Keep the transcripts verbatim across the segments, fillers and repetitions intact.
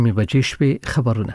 می بجې شوې خبرونه.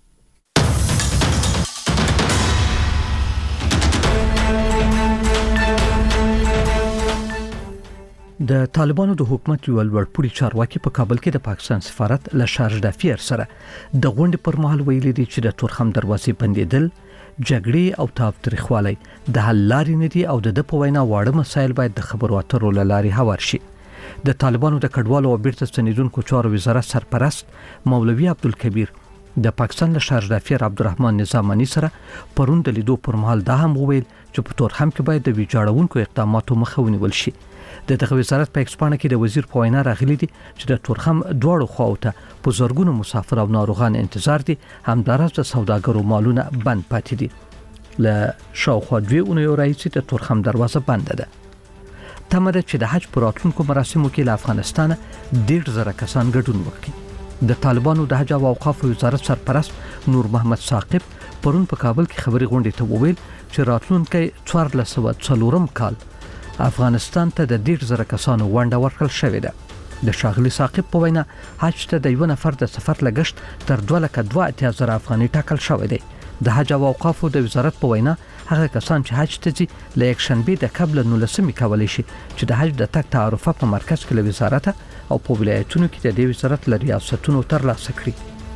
د طالبانو د حکومت یو لوړپوړي چارواکي په کابل کې د پاکستان سفارت له شارج دافیر سره د غونډې پر مهال ویلي دي چې د تورخم دروازې بندیدل، جګړې او تاوتریخوالی د حل لارې نه دي او د په وینا واړه مسایل باید د خبرو اترو له لارې هوار شي. د طالبانو د کډوالو او بیرته ستنیدونکو چارو وزارت سرپرست مولوي عبدالکبیر د پاکستان له شارج دافیر عبدالرحمن نظامانی سره پرون د لیدو پر مهال دا هم وویل چې په تورخم کې باید د ویجاړونکو اقداماتو مخه ونیول شي. د دغه وزارت په ایکسپانه کې د وزیر په وینا راغلي دي چې د تورخم دواړو خواوته په زرګونو مسافر او ناروغان انتظار دي، همدارس د سوداګرو مالونه بند پاتې دي. له شاوخوا دوی اونیو راځي د تورخم دروازه بند ده. تمه ده چې د حج پر راتلونکو مراسمو کې له افغانستان ډېر زره کسان ګډون وکړي. د طالبانو د حج او اوقاف وزارت سرپرست نور محمد ثاقب پرون په کابل کې خبري غونډې ته وویل چې راتلونکي څوارلس سوه څلورم کال افغانستان ته د ډېر زره کسانو ونډه ورکړل شوې ده. د ښاغلي ثاقب په وینا حج ته د یو نفر د سفر لګښت تر دوه لکه دوه اتیا زره افغانۍ ټاکل شوی دی. د حج او اوقافو د وزارت په وینا هغه کسان چې حج ته ځي له یکشنبې د قبل نولسمې کولی شي چې د حج د تګ تعرفه په مرکز کې له وزارت او په ولایتونو کې د دې وزارت له ریاستونو ترلاسه کړي.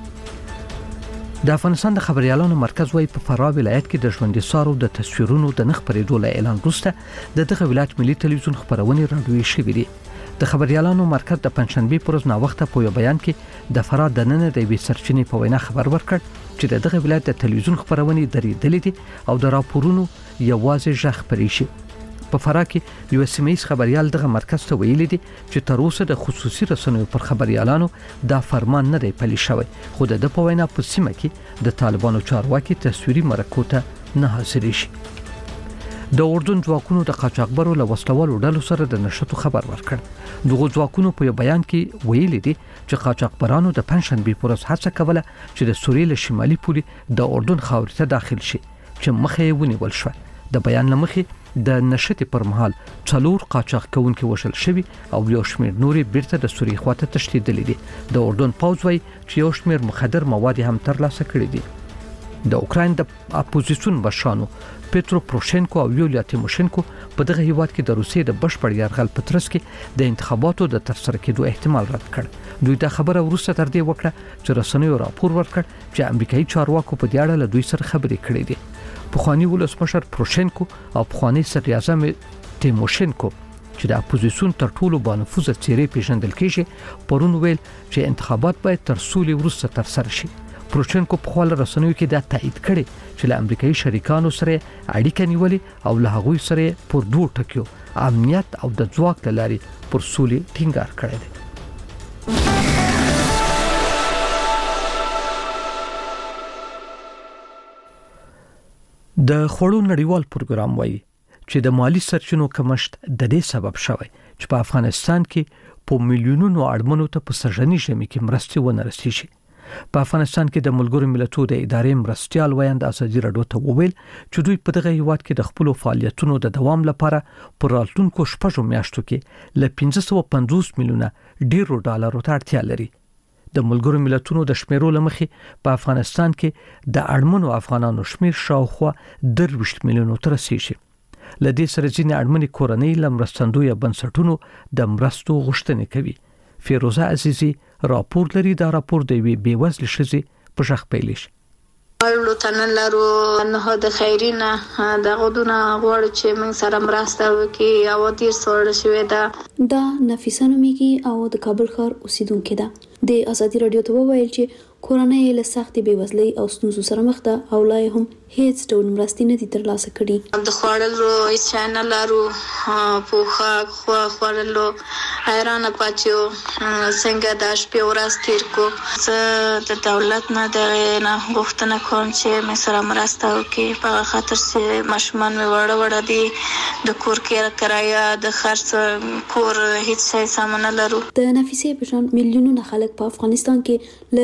د افغانستان د خبريالانو مرکز وايي په فراه ولایت کې د ژوندۍ سارو د تصویرونو د نخ پرېدو له اعلان وروسته د دغه ولایت ملي تلویزیون خبرونه راډیوي شوې دي. د خبريالانو مرکز د پنځشنبه پر ورځ نا وخته په یو بیان کې د فراه د نن د وی سرچینې په وینا خبر ورکړ چې دغه ولایت د تلویزیون خبرونه درېدلې دي او د راپورونو یوازې ژغ پرې شي. په فراه کې یو سیمایي خبريال دغه مرکز ته ویلي دي چې تر اوسه د خصوصي رسنیو پر خبريالانو دا فرمان نه دی پلي شوی، خو د په وینا په سیمه کې د طالبانو چارواکي تصویري مرکو ته نه حاضر شي. د اردن ځواکونو د قاچاقبرو له وسلوالو ډلو سره د نشټو خبر ورکړ. دغه ځواکونو په بیان کې ویلي دي چې قاچاقبرانو د پنځشنبه پر ورځ هڅه کوله چې د سوریې له شمالي پولې د اردن خاورې ته داخل شي چې مخه یې ونیول شو. د بیان لمخې د نشټې پر مهال څلور قاچاق کوونکي وشل شوي او یو شمېر نورې بیرته د سوریې خواته تښتېدلي دي. د اردن پوځ وايي چې یو شمېر مخدر مواد هم ترلاسه کړي دي. د اوکراین د اپوزیسیون مشرانو پیترو پروشینکو او یولیا تیموشینکو په دغه هیواد کې د روسیې د بشپړ یرغل په ترڅ کې د انتخاباتو د ترسره کېدو احتمال رد کړ. دوی دا خبره وروسته تر دې وکړه چې رسنیو راپور ورکړ چې امریکایي چارواکو په دې اړه له دوی سره خبرې کړې دي. پخوانی ولسمشر پروشینکو او پخوانی صدر اعظم تیموشینکو چې د اپوزیسیون تر ټولو بانفوذه څیرې پیژندل کېږي پرون ویل چې انتخابات باید تر سولې وروسته ترسره شي. پروشینکو په خپل رسنیو کې دا تایید کړي چې له امریکایي شریکانو سره اړیکه نیولې او له هغوی سره پر دوه ټکیو امنیت او د ځواک لاري پر سولې ټینګار کړی دی. د خوړو نړیوال پروګرام وايي چې د مالی سرچینو کمښت د دې سبب شوی چې په افغانستان کې په میلیونونو اړمنو ته په سرجنی ژمي کې مرستې ونه رسیږي. په افغانستان کې د ملګرو ملتونو د ادارې مرستيال وایند ازادي راډیو ته وویل چې دوی په دغه هیواد کې د خپل فعالیتونو د دوام لپاره پر راتلونکو شپږو میاشتو کې ل پنځه سوه پنځوس میلیونه ډیرو ډالرو ته اړتیا لري. د ملګرو ملتونو د شمیرو لمخې په افغانستان کې د اړمنو افغانانو شمیر شاوخوا درویشت میلیونو ته رسیږي. ل دې سره ځینې اړمنې کورنۍ لمرستندوی بنسټونو د مرستو غوښتنه کوي. فیروزه عزیزی راپور لري. دا راپور د وی بیوزل شزي په شخ پیلیش ورلو تنلرو نه د خیرینه د غدونه غوړ چې من سره مرسته وکي او دیر سوړ شوې ده. دا نفیسه نومیږي او د کابل ښار اوسیدونکې ده. د ازادي راډیو ته وویل چې کورنۍ له سختې بیوزلۍ او ستونزو سره مخ ده او لا هم هیڅ ډول مرستې نه دي ترلاسه کړي. د خوړلو چینل لرو پوخه خو خوړلو حیران پاتیو څنګه د شپې ورځ تیر کو. زه د دولت نه د نه غوښتنه کوم چې مې سره مرسته وکړي په خاطر چې ماشومان مې وړه وړه دي د کور کې کرایه د خرڅ کور هیڅ څه سامان لرو. د نفیسې په شان میلیونونه خلک په افغانستان کې له بیوزلۍ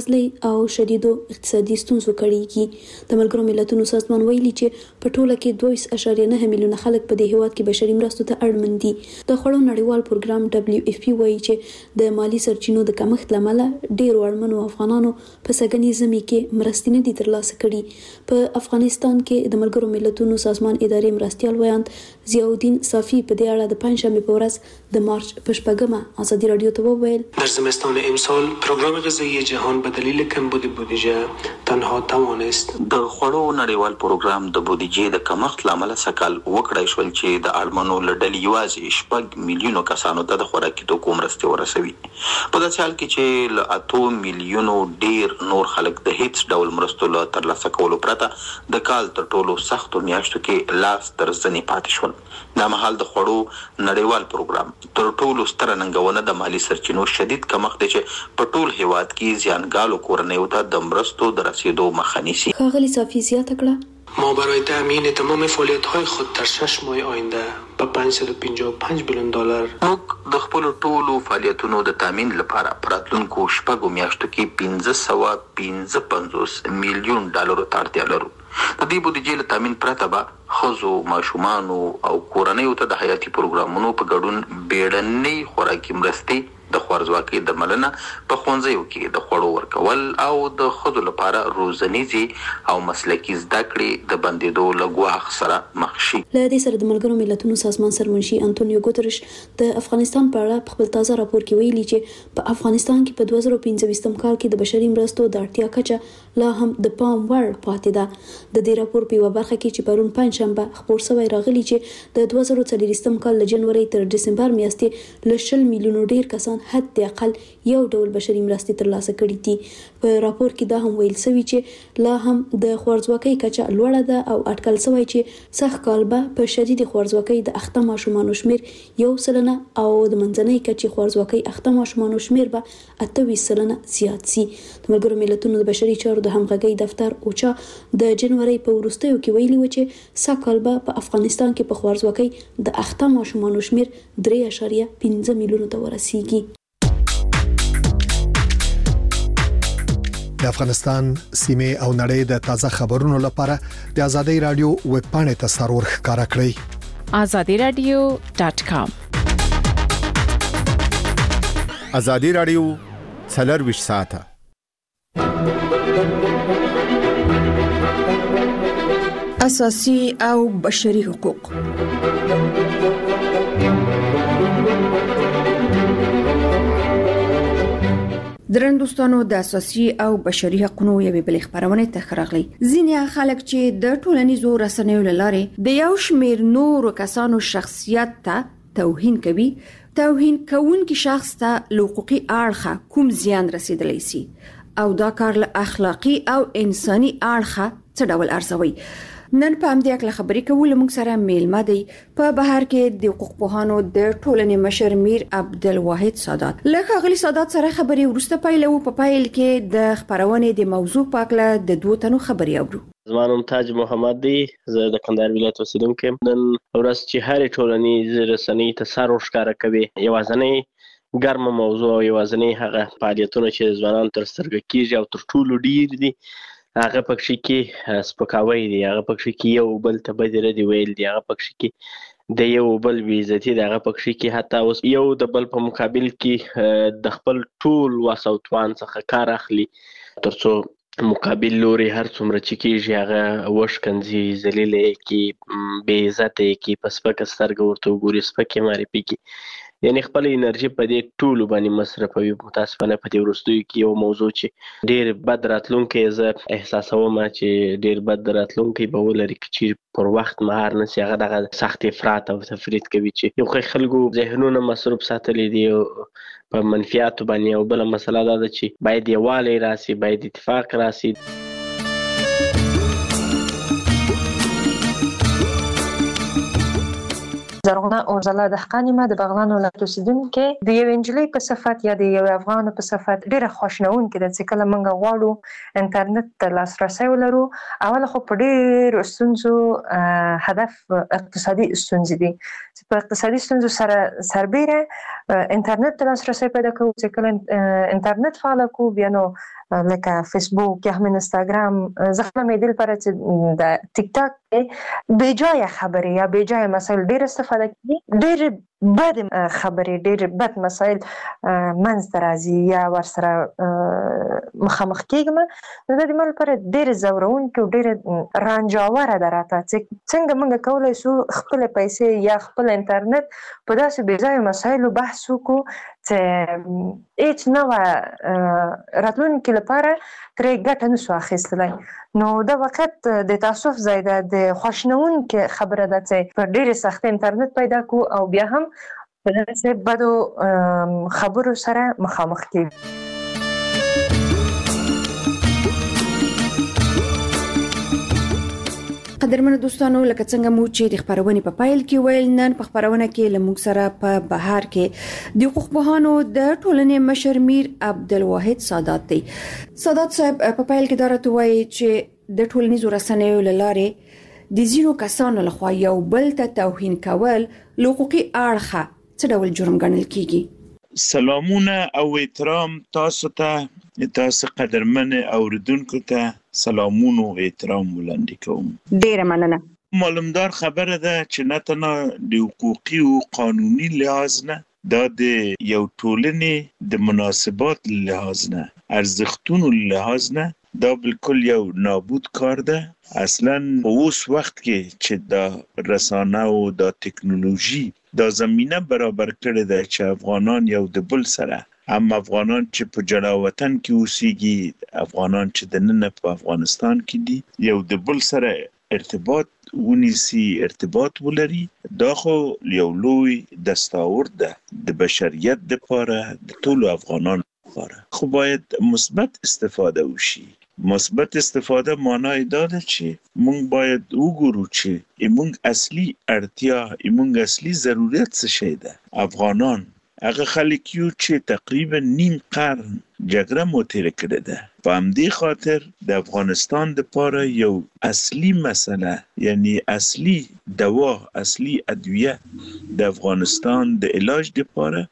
بېوزلۍ او شدیدو اقتصادي ستونزو کړيږي. د ملګرو ملتونو سازمان ویلي چې په ټوله کې دوه اشاریه نه میلیونه خلک په دې هیواد کې بشري مرستو ته اړمن دي. د خوړو نړیوال پروګرام دبليو اف پی وایي چې د مالی سرچینو د کمښت لامل ډېر اړمنو افغانانو په سګنی زمي کې مرستې نه دي ترلاسه کړي. په افغانستان کې د ملګرو ملتونو سازمان ادارې مرستيال ویاند ضیاءالدین صافی په دې اړه د پنځشنبه په ورځ د مارچ په شپږمه ازادي رادیو ته وویل: در زمستان امسال پروگرام غذایی جهان به دلیل کمبود بودجه تنها توانست د خوړو نړیوال پروګرام د بودیجې د کمښت لامل سکل وکړای شول چې د اړمنو لړل یوازې شپږ میلیونو کسانو ته د خوراکي توکو مرستې ورسوي. په داسې حال کې چې له اتو میلیونو ډیر نور خلک د هیڅ ډول مرستو له ترلاسه کولو پرته د کال تر ټولو سختو میاشتو کې لاس تر زنې پاتې شول. دا مهال د خوړو نړیوال پروګرام تر ټولو ستره ننګونه د مالی سرچینو شدید کمښت دی چې په ټول هیواد کې زیانګالو کورنیو ته د مرستو د رسیدو مخه نیسي. ښاغلي صافی زیاته کړه: ما برای تأمین تمام فعالیت‌های خود در شش ماه آینده په پنځه سوه پنځه او پنځه میلیون ډالر موږ د خپل ټولو فعالیتونو د تامین لپاره پراتلونکو شپږو میاشتو کې پنځه سوه پنځه پنځوس میلیون ډالرو ته اړتیا لرو. د دې بودیجې له تامین پرته به ښځو، ماشومانو او کورنیو ته د حیاتي پروګرامونو په ګډون بیړنۍ خوراکي مرستې، د خوارځواکۍ درملنه، په ښوونځیو کې د خوړو ورکول او د ښځو لپاره روزنیزې او مسلکي زده کړې د بندېدو له ګواښ سره مخ شي. له دې سره د ملګرو ملتونو سازمان سرمنشي انټونیو ګوترش د افغانستان په اړه په خپل تازه راپور کې ویلي چې په افغانستان کې په دوه زره پنځه ویشتم کال کې د بشري مرستو د اړتیا کچه لا هم د پام وړ پاتې ده. د دې راپور په یوه برخه کې چې پرون پنځشنبه خپور شوی راغلی چې د دوه زره څلوېښتم کال له جنوري تر دسمبر میاشتې له شل میلیونو ډیر کسان حد اقل یو ډول بشري مرستې ترلاسه کړي دي. په راپور کې دا هم ویل شوی چې لا هم د خوارځواکۍ کچه لوړه ده او اټکل شوی چې سږ کال به په شدید خوارځواکۍ د اخته ماشومانو شمیر یو سلنه او د منځنۍ کچې خوارځواکۍ اخته ماشومانو شمیر به اته ویشت سلنه زیات شي. د ملګرو ملتونو د بشري چارو د همغږۍ دفتر اوچا د جنوري په وروستیو کې ویلي و چې سږ کال به په افغانستان کې په خوارځواکۍ د اخته ماشومانو شمیر درې اعشاریه پنځه میلیونو ته ورسیږي. د افغانستان سیمه او نړۍ د تازه خبرونو لپاره د آزادۍ رادیو ویب پاڼې ته سرور ښکارا کړئ: آزادی رادیو ډاٹ کام. آزادی رادیو څلور ساعته اساسي او بشري حقوق. درن دوستانو د اساسي او بشري حقوقو یوې بل خبرونه ته راغلي. ځینې خلک چې د ټولنیزو رسنیو لاره د یو شمیر نورو کسانو شخصیت ته توهین کوي، توهین کوونکی شخص ته حقوقي اړخه کوم زیان رسیدلی سي او دا کار له اخلاقی او انساني اړخه څه ډول ارزوي. نن په همدې اړه خبرې کوو. موږ سره میلمه دی په بهر کې د حقوق پوهانو د ټولنې مشر میر عبدالواحد سادات. لکه غلی سادات سره خبرې ورسته پیلو. په پایل کې د خبرونې د موضوع پاکله د دوه تنو خبرې اورو. زما نوم تاج محمد دی، زه د کندهار ولایت اوسیدونکی یم. نن ورځ چې هرې ټولنیزې رسنۍ ته سر ورښکاره کوي، یوازینۍ ګرمه موضوع او یوازینۍ هغه فعالیتونه چې ځوانان تر سترګه کېږي او تر ټولو ډیر دي، هغه پکې کې سپکاوی دی، هغه پکې کې یو بل ته بدې ردې ویل دي، هغه پکې کې د یو بل بې عزتي دی، هغه پکې کې حتی اوس یو د بل په مقابل کې د خپل ټول وس او توان څخه کار اخلي تر څو مقابل لوري هر څومره چې کېږي هغه وشکنځي، ذلیلې کې، بې عزتې کې، په سپکه سترګه ورته وګوري، سپکې معرفي کې، یعنی خپل انرژي په دې ټولو باندې مصرفوي. متاسفانه په دې وروستیو کې یو موضوع چې ډېر بد راتلونکی زه احساسوم چې ډېر بد راتلونکی به ولري چې پر وخت مهار نشي، هغه دغه سخت افراط او تفرید کوي چې یو ښه خلکو ذهنونه مصروف ساتلی دي په منفیاتو باندې. او بله مسله دا ده چې باید یووالی راسي، باید اتفاق راسي. زرغونه اوزله دهقان ما د بغلان ولایت اوسیدونکې د یو انجلۍ په صفت یا د یو افغان په صفت ډیره خوشنونکې ده چې کله موږ غواړو انټرنیټ ته لاسرسی ولرو. اول خو په ډیرو ستونزو هدف اقتصادي ستونزې دي چې په اقتصادي ستونزو سره سربیره انټرنیټ ته لاسرسی پیدا کوو. چې کله انټرنیټ فعال کوو بیا نو لکه فیسبوک یا هم اینستاګرام زه خپله مې دل پاره چې د ټیک ټاک بې ځایه خبرې یا بې ځایه مسایل ډېر استفاده کوي، ډېر بد خبرې ډېر بد مسایل منځته راځي یا ورسره مخامخ کېږم. نو دا د ما لپاره ډېرې ځورونکې او ډېرې رنجاوره ده راته چې څنګه موږ کولی شو خپلې پیسې یا خپل انټرنیټ په داسې بې ځایه مسایلو بحث وکړو چې هیڅ نه وه راتلونکي لپاره ترې ګټه نشو اخیستلی. نو دا وخت د تاسف ځای ده، د خوشنونکې خبره ده چې په ډېرې سختۍ انټرنیټ پیدا کړو او بیا هم په داسې بدو خبرو سره مخامخ کېږو. قدرمنو دوستانو، لکه څنګه مو چې د خبرونې په پایل کې ویل، نن په خبرونه کې لموږ سره په بهار کې د حقوق پوهانو د ټولنې مشر میر عبدالواحد سادات دی. سادات صاحب په پایل کې دا راته وایي چې د ټولنیزو رسنیو له لارې د ځینو کسانو لخوا یو بل ته توهین کول له حقوقي اړخه څه ډول جرم ګڼل کیږي؟ سلامونه او احترام تاسو ته، تاسو قدرمن اوریدونکو ته سلامونه او احترام وړاندې کوم. ډیره مننه. معلومدار خبره ده چې نه تنها د حقوقي او قانوني لحاظ نه، دا د یو ټولنې د مناسبات لحاظ نه، ارزښتونو لحاظ نه، دا بالکل یو نابود کار ده. اصلا په اوس وخت کې چې دا رسانه او دا ټکنالوژي دا زمینه برابر کړې ده چې افغانان یو د بل سره، هم افغانان چې په جلا وطن کې اوسېږي، افغانان چې دننه په افغانستان کې دي، یو د بل سره ارتباط ونیسي، ارتباط ولري. دا خو یو لوی دستاورد ده د بشریت دپاره، د ټولو افغانانو لپاره. خو باید مثبت استفاده وشي. مثبت استفاده معنی دا ده چې موږ باید وګورو چې موږ اصلي اړتیا، موږ اصلي ضرورت څه شی ده. افغانان هغه خلک یو چې تقریبا نیم قرن جګړه مو تېره کړې ده. په همدې خاطر د افغانستان دپاره یو اصلي مسله، یعنی اصلي دوا، اصلي ادویه د افغانستان د علاج دپاره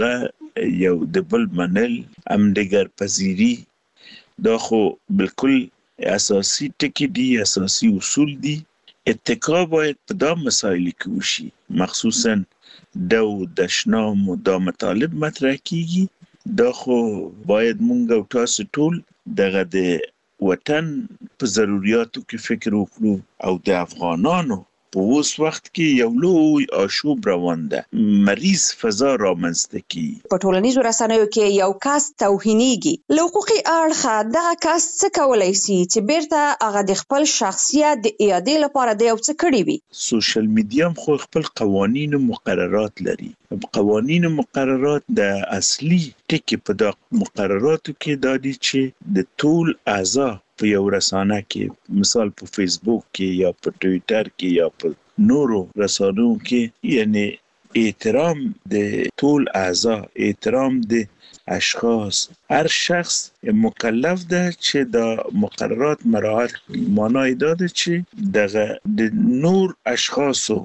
هغه یو د بل منل، همدیگر پذیری. دا خو بالکل اساسی ټکي دي، اساسی اصول دي. اتکا باید په دا مسایل کې وشي، مخصوصا دا د شنام او دا مطالب مطرح کیږي. دا خو باید مونږ او تاسو ټول دغه د وطن په ضرورتو کې فکر وکړو او د افغانانو په اوس وخت کې یو لوی آشوب روان ده، مریض فضا رامنځته کیږي. په ټولنیزو رسنیو کې یو کس توهینېږي، له حقوقي اړخه دغه کس څه کولی سي چې بیرته هغه د خپل شخصیت د اعادې لپاره د یو څه کړي وي؟ سوشل میډیا خو خپل قوانین او مقررات لري. قوانین او مقررات د اصلي ټکي په دا مقرراتو کې دا دي چې د ټول اعضا په یو رسانه کې، مثال په فیسبوک کې یا په ټویټر کې یا په نورو رسانو کې، یعنی احترام د ټول اعضا، احترام د اشخاص، هر شخص مکلف ده چې دا مقررات مراعات کړي. معنی دا ده چې دغه د نور اشخاصو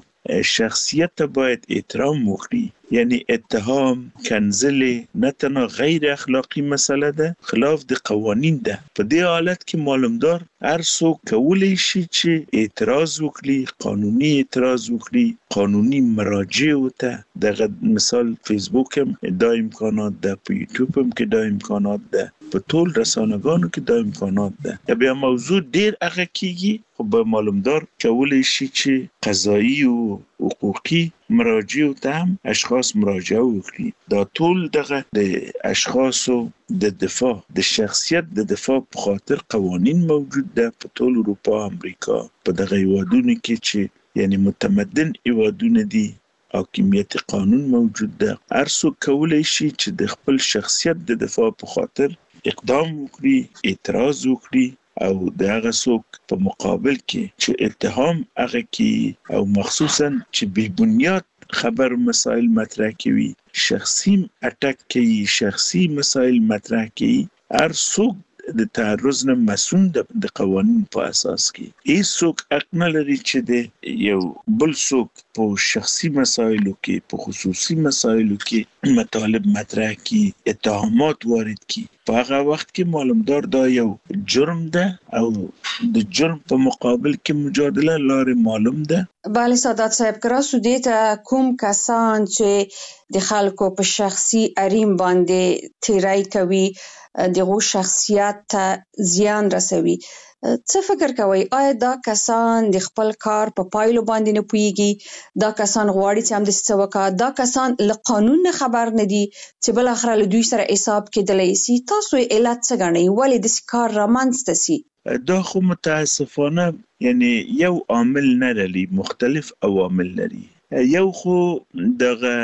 شخصیت باید احترام وکړي. یعنی اتهام، کنځلې نه تنها غیر اخلاقی مسله ده، خلاف د قوانین ده. په دې حالت کې معلومدار هر څوک کولی شي چې اعتراض وکړي، قانوني اعتراض وکړي، قانوني مراجع ته. دغه مثال فیسبوک هم دا امکانات ده، په یوټیوب هم کې دا امکانات ده، په ټول رسانه‌ګانو کې دا امکانات ده. بیا موضوع ډیر هغه کیږي، خو به معلومدار کولی شي چې قضایي او حقوقي مراجع ته هم اشخاص مراجعه وکړي. دا ټول دغه د اشخاصو د دفاع، د شخصیت د دفاع په خاطر قوانین موجود ده په ټول اروپا، امریکا، په دغه هیوادونو کې چې یعنی متمدن هیوادونه دي، حاکمیت قانون موجود ده. هر څوک کولی شي چې د خپل شخصیت د دفاع په خاطر اقدام وکړي، اعتراض وکړي، او د هغه څوک په مقابل کې چې اتهام هغه کې او مخصوصا چې بې بنیاد خبر مسائل مطرح کوي، شخصي اٹک کوي، شخصي مسائل مطرح کوي. هر څوک د تعرض نه مسون د قوانین په اساس کې هیڅوک حق نه لري چې د یو بل څوک په شخصي مسایلو کې، په خصوصي مسایلو کې مطالب مطرح کړي، اتهامات وارد کړي. په هغه وخت کې معلومدار دا یو جرم ده او د جرم په مقابل کې مجادله لارې معلوم ده. بله سادات صاحب، کراسو دې ته کوم کسان چې د خلکو په شخصي حریم باندې تیری کوي، دغه شخصیت ته زیان رسوي، څه فکر کوي؟ آیا دا کسان د خپل کار په پایلو باندې نه پوهیږي؟ دا کسان غواړي چې هم د څه وکړي؟ دا کسان له قانون نه خبر نه دي چې بل اخر له دوی سره حساب کېدلی شي؟ تاسو یې علت څه ګڼئ؟ ولې داسې کار رامنځته سي؟ دا خو متاسفانه یعنی یو عامل نه لري، مختلف عوامل لري. یو خو دغه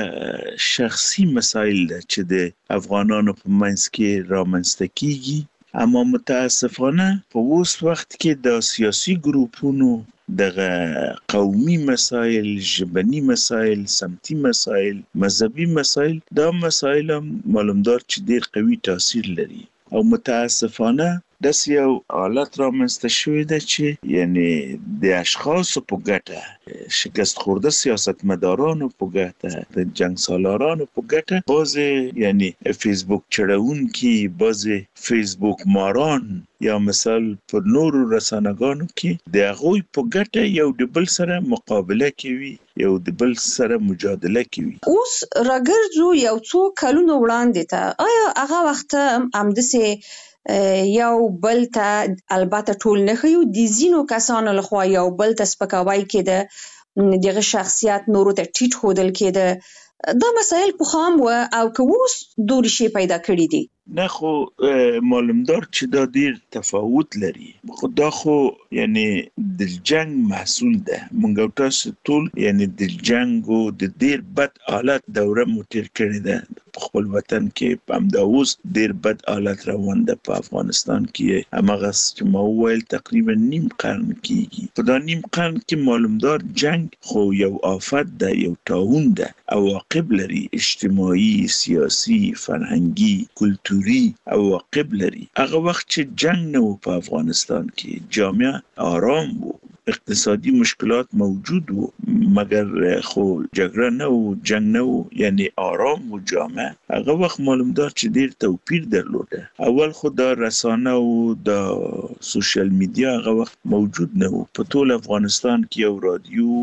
شخصي مسایل ده چې د افغانانو په منځ کې رامنځته کیږي، اما متاسفانه په اوس وخت کې د سیاسي ګروپونو دغه قومي مسایل، ژبني مسایل، سمتي مسایل، مذهبي مسایل، دا مسایل معلومدار چې ډیر قوي تاثیر لري او متاسفانه داسې یو حالت رامنځته شوی ده چې یعنی د اشخاصو په ګټه، شکست خورده سیاستمدارانو په ګټه، د جنګ سالارانو په ګټه، بعضې یعنی فیسبوک چړونکي، بعضې فیسبوک ماران یا مثال پر نورو رسانه‌ګانو کې د هغوی په ګټه یو د بل سره مقابله کوي، یو د بل سره مجادله کوي. اوس راګرځو یو څو کلونو وړاندې ته، آیا هغه وخت همداسې یو بل ته، البته ټول نه ښیو، د ځینو کسانو لخوا یو بل ته سپکاوی کېده، دغه شخصیت نورو ته ټیټ ښودل کېده، دا مسایل پخوا هم وه او که اوس دورې شی پیدا کړي دي؟ نه خو معلومدار چې دا ډیر تفاوت لري. خو دا خو یعنی د جنگ محصول ده. مونږ او تاسو ټول یعنی د جنگ او د ډیر بد حالت دوره مو تیر کړې ده په خپل وطن کې. هم دا اوس ډیر بد حالت روان ده په افغانستان کې. هماغه چې ما وویل تقریبا نیم قرن کېږي. په دا نیم قرن کې معلومدار جنگ خو یو آفت ده، یو طاعون ده، عواقب لري، اجتماعي، سیاسي، فرهنګي، کلتوري عواقب لري. هغه وخت چې جنگ نه و په افغانستان کې، جامعه آرام و، اقتصادي مشکلات موجود و، مگر خو جګړه نه و، جنگ نه و، یعنی آرام و جامعه. هغه وخت معلومدار چې ډیر توپیر درلوده. اول خو دا رسانه او دا سوشل میډیا هغه وخت موجود نه و. په ټول افغانستان کې یو رادیو،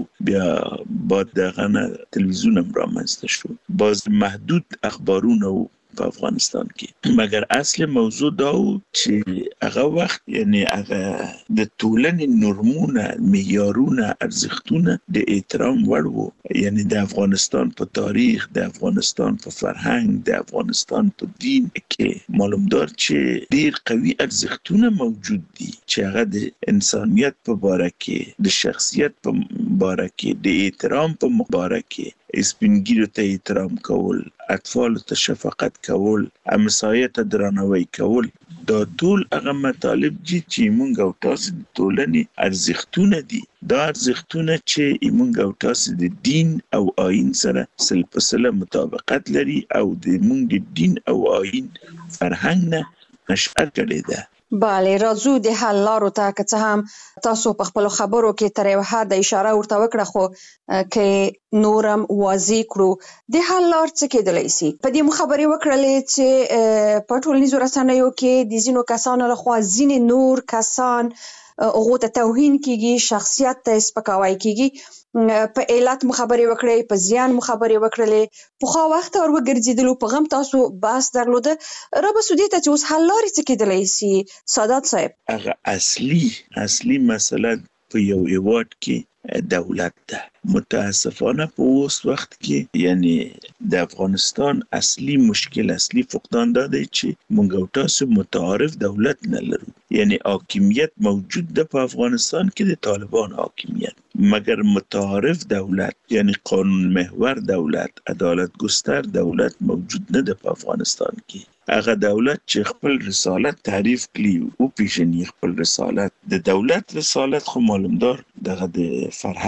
بیا بعد دغه نه تلویزیون هم رامنځته شو، باز محدود اخبارونه و په افغانستان کې. مگر اصل موضوع دا و چې هغه وخت یعنی هغه د ټولنې نورمونه، معیارونه، ارزښتونه د احترام وړ وو. یعنی د افغانستان په تاریخ، د افغانستان په فرهنګ، د افغانستان په دین کې معلومدار چې ډیر قوي ارزښتونه موجود دي چې هغه د انسانیت په باره کې، د شخصیت په باره کې، د احترام په باره کې، سپینګیرو ته احترام کول، اطفال ته شفقت کول، همسایه ته درناوی کول، دا ټول هغه مطالب دي چې موږ او تاسو د ټولنې ارزښتونه دي. دا ارزښتونه چې موږ او تاسو د دین او آیین سره سل په سله مطابقت لري او د موږ د دین او آیین فرهنګ نه نشأت کړې ده. بله، راځو د حل لارو ته. که څه هم تاسو په خپلو خبرو کې تر یو حده اشاره ورته وکړه، خو که نورم واضح کړو د حل لار څه کېدلی سي. په دې مو خبرې وکړلې چې په ټولنیزو رسنیو کې د ځینو کسانو لخوا ځینې نور کسان هغو ته توهین کېږي، شخصیت ته سپکاوی کېږي. په علت مو خبرې وکړې، په زیان مو خبرې وکړلې. پخوا وخت ور وګرځېدلو په غم تاسو بحث درلوده. را به سو دې ته چې اوس حل لارې څه کېدلی سي سادات صاحب؟ هغه اصلي اصلي مسله په یو هیواد کې دولت ده. متاسفانه په اوس وخت کې یعنی د افغانستان اصلي مشکل، اصلي فقدان دا دی چې موږ او تاسو متعارف دولت نه لرو. یعنی حاکمیت موجود ده په افغانستان کې، د طالبان حاکمیت، مگر متعارف دولت یعنی قانون محور دولت، عدالت گستر دولت موجود نه ده په افغانستان کې. هغه دولت چې خپل رسالت تعریف کړي او پیژني خپل رسالت. د دولت رسالت خو معلومدار دغه د فرهنګ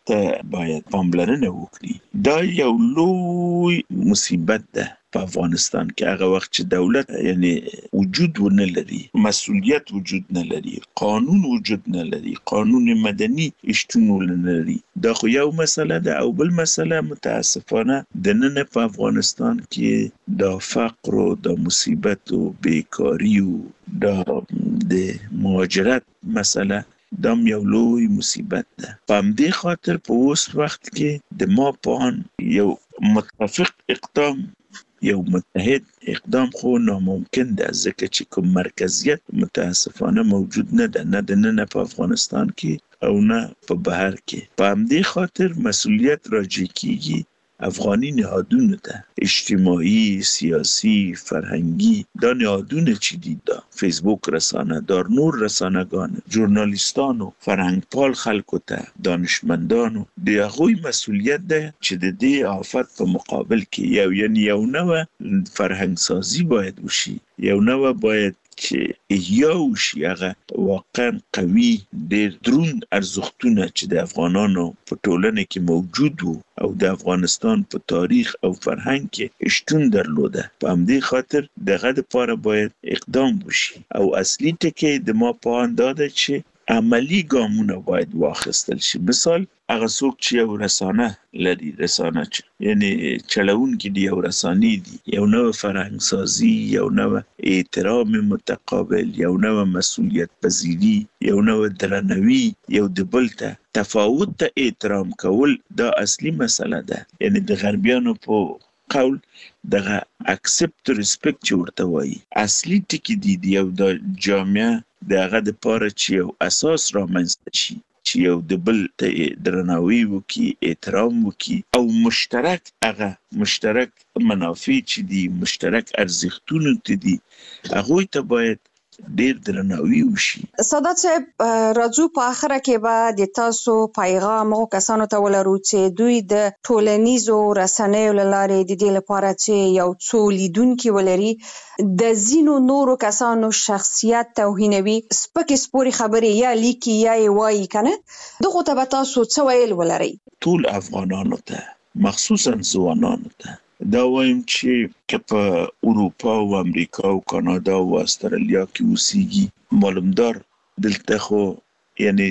ته باید پاملرنه وکړي. دا یو لوی مصیبت ده په افغانستان کې، هغه وخت چې دولت یعنی وجود ونه لري، مسؤلیت وجود نه لري، قانون وجود نه لري، قانون مدني شتون نه لري. دا خو یو مسله ده. او بل مسله متاسفانه د نن په افغانستان کې دا فقر او د مصیبت او بیکاری او دا د مهاجرت مسله دا یو لوی مصیبت ده. په همدې خاطر په اوس وخت کې د ما په ان یو متفق اقدام، یو متحد اقدام خو ناممکن ده، ځکه چې کوم مرکزیت متاسفانه موجود نه ده، نه د نن په افغانستان کې او نه په بهر کې. په همدې خاطر مسؤلیت راجع کیږي افغانی نهادونو ته، اجتماعي، سیاسی، فرهنګي. دا نهادونه چې دي، دا فیسبوک رسانه، دا نور رسانه‌ګان، ژورنالیستانو، فرهنګپال خلکو ته، دانشمندانو، د هغوی مسؤلیت ده چې د دې آفت په مقابل کې یو یعنی یو نوع فرهنګ سازی باید وشي، یو نوع باید چې یو شي هغه واقعا قوي، ډېر دروند ارزښتونه چې د افغانانو په ټولنه کې موجود وو او د افغانستان په تاریخ او فرهنګ کې شتون درلوده. په همدې خاطر دغه لپاره باید اقدام وشي. او اصلي ټکی د ما په اند دا ده چې عملی ګامونه باید واخیستل شي. مثال هغه څوک چې یو رسانه لري، رسانه چې یعنی چلوونکي دي، یو رسانې دي، یو نوع فرهنګ سازي، یو نوع احترام متقابل، یو نوع مسؤلیت پذیری، یو نوع درناوی، یو د بل ته تفاوت ته احترام کول، دا اصلي مسله ده. یعنی د غربیانو په قول دغه اکسپت ریسپیکټ چې ورته وایي، اصلي ټکی دي دی یو د جامعه دغه د پاره چې یو اساس رامنځته شي، چې یو د بل ته درناوی وکي، احترام وکي، او مشترک هغه مشترک منافع چې دي، مشترک ارزښتونه ته دي، هغه ته باید ډیر درناوی وشي. سادات صاحب، راځو په اخره کې به د تاسو پیغام او کسانو ته ولرو چې دوی د ټولنیزو رسنیو له لارې د دې لپاره چې یو څو لیدونکي ولري د ځینو نورو کسانو شخصیت توهینوي، سپکې سپورې خبرې یا لیکي یا یې وایي کنه، دغه ته به تاسو څه ویل ولرئ؟ ټول افغانانو ته، مخصوصا ځوانانو ته دا وایم چې که په اروپا او امریکا او کانادا او استرالیا کې اوسېږي، معلومدار دلته خو یعنی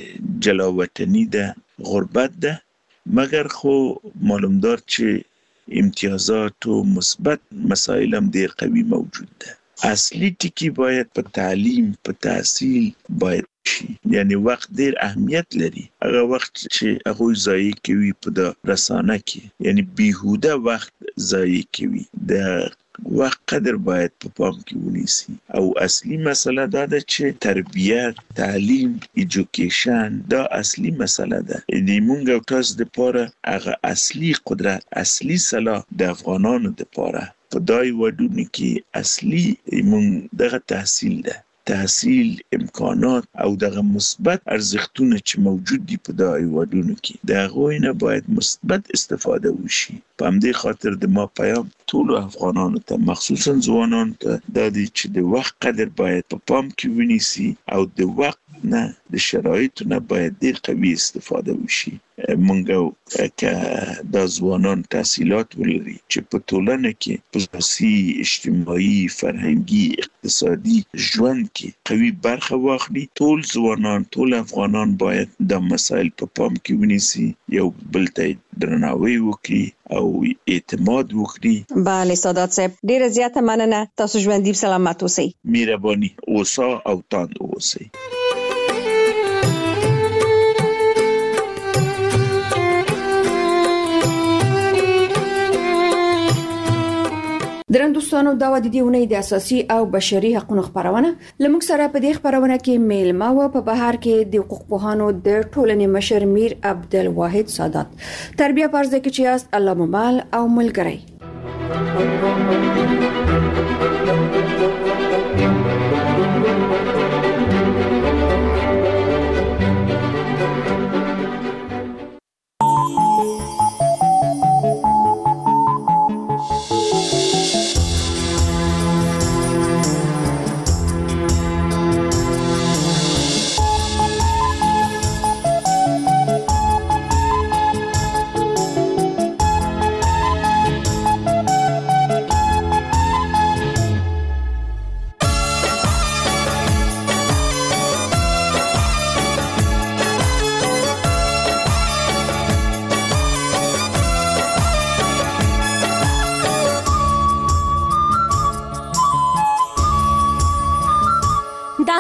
جلاوطني ده، غربت ده، مګر خو معلومدار چې امتیازات او مثبت مسائل هم ډېر قوي موجود ده. اصلي ټکی باید په تعلیم، په تحصیل باید شي. یعنی وخت ډیر اهمیت لري. هغه وخت چې هغه ضایع کوي په د رسانه کې، یعنی بیهوده وخت ضایع کوي، د وخت قدر باید په پام کې ونیسي. او اصلي مسله دا ده چې تربیت، تعلیم، ایجوکیشن دا اصلي مسله ده. د مونږ او تاسو د پاره هغه اصلي قدرت، اصلي صلاح د افغانانو د پاره په دای وډونه کې اصلي مونږ دغه تحصیل ده، تحصیل، امکانات او دغه مثبت ارزښتونه چې موجود دي په دغه هیوادونو کې، د هغوی نه باید مثبت استفاده وشي. په همدې خاطر د ما پیام ټولو افغانانو ته، مخصوصا ځوانانو ته دا دی چې د وخت قدر باید په پام کې ونیسي او د وخت نه، د شرایطو نه باید ډېر قوي استفاده وشي. مونږ که دا ځوانان تحصیلات ولري چې په ټولنه کې په سیاسي، اجتماعي، فرهنګي، اقتصادي ژوند کې قوي برخه واخلي، ټول ځوانان، ټول افغانان باید دا مسایل په پام کې ونیسي، یو بل ته درناوی وکړي او اعتماد وکړي. بله سادات صاحب، ډیره زیاته مننه. تاسو ژوندي سلامت اوسئ. مهرباني اوسه او تاند اوسئ. درن دوستانو، دا و د دې اونۍ د اساسي او بشري حقوقو خبرونه. لمږ سره په دې خبرونه کې میلمه و په بهر کې د حقوق پوهانو د ټولنې مشر میر عبدالواحد سادات. تربیه پرځ کې چې است الله ممال او ملګری.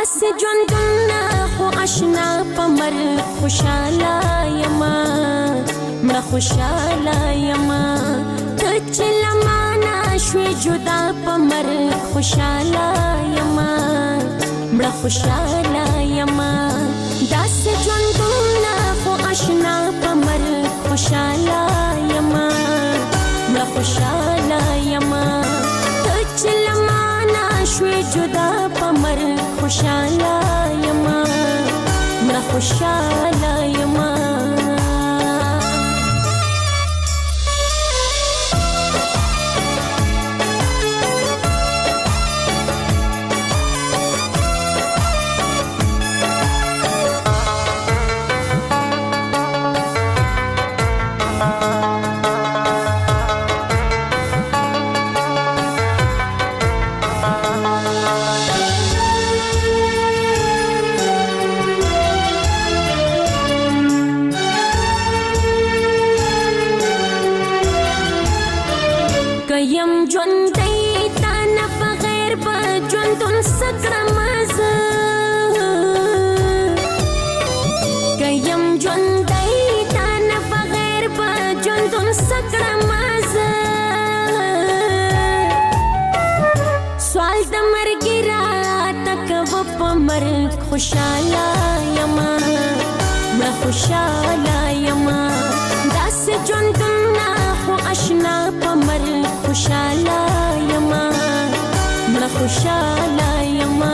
داسې ژوندونه خو اشنا په مرګ خوشاله یما مړه خوشاله یما ته چې له مانه شوې جدا په مرګ خوشاله یما مړه خوشاله یما داسې ژوندونه خو اشنا په مرګ خوشاله یما مړه خوشاله یما ته چې له مانه شوې جدا په مرګ خوشاله یما مړه خوشاله یما یم ژوندۍ تا نه بغیر به ژوندون څه کړم زه که یم ژوندۍ تا نه بغیر به ژوندون څه کړم زه سوال د مرګ راته کوه په مرګ خوشاله یما مړه خوشاله یما داسې ژوندونه خو اشنا په مرګ خوشاله یما مړه خوشاله یما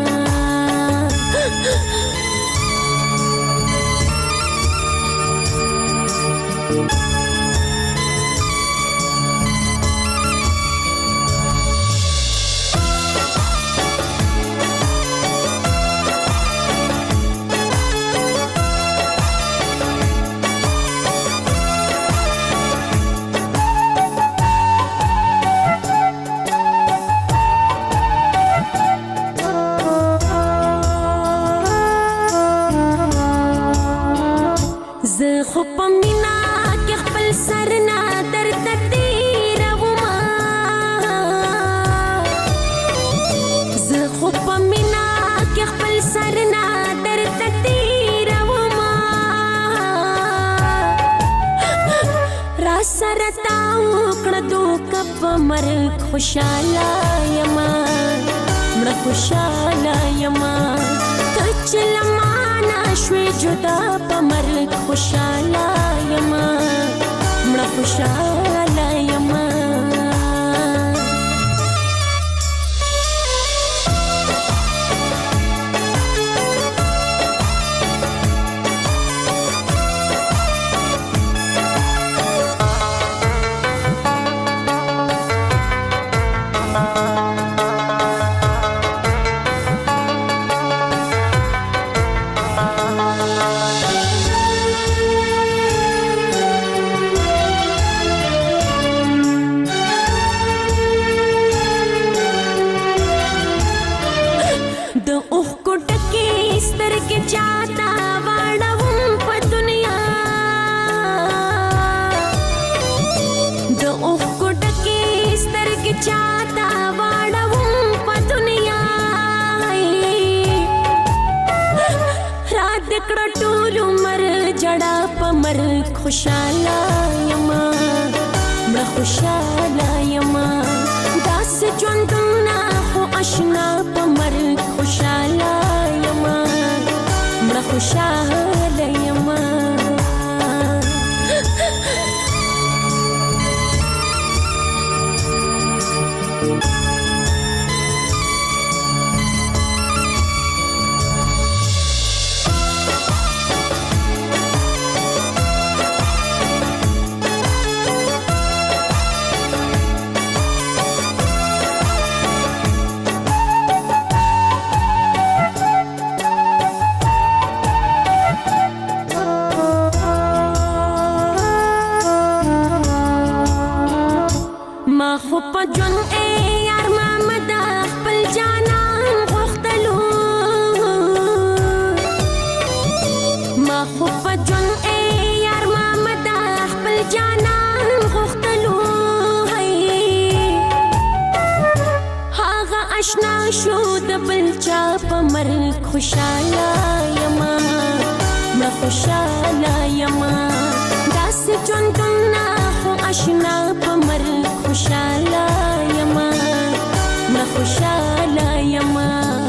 زه خو په مینا کې خپل سر نه درته تېرومه زه خو په مینا کې خپل سر نه درته تېرومه را سره تا وکړه دوکه په مرګ خوشاله یما مړه خوشاله یما ته چې له مانه شوې جدا په مرګ خوشاله یما مړه خوشاله یما چاہتا واڑاوم پا دنیا د اوخ کو ټکی سترګ چاہتا واڑاوم پا دنیا را دکړه ټول عمر جڑا په مرګ خوشاله یما مړه خوشاله یما داسې ژوندونه خو اشنا په مرګ خوشاله یما مړه خوشاله یما خو په جون ای یار محمد خپل جانان غوښتلو ما خو په جون ای یار محمد خپل جانان غوښتلو هغه آشنا شو د بل چا په مرګ خوشاله یما ما خوشاله یما داسې ژوندونه خو اشنا په مرګ خوشاله یما ما خوشاله یما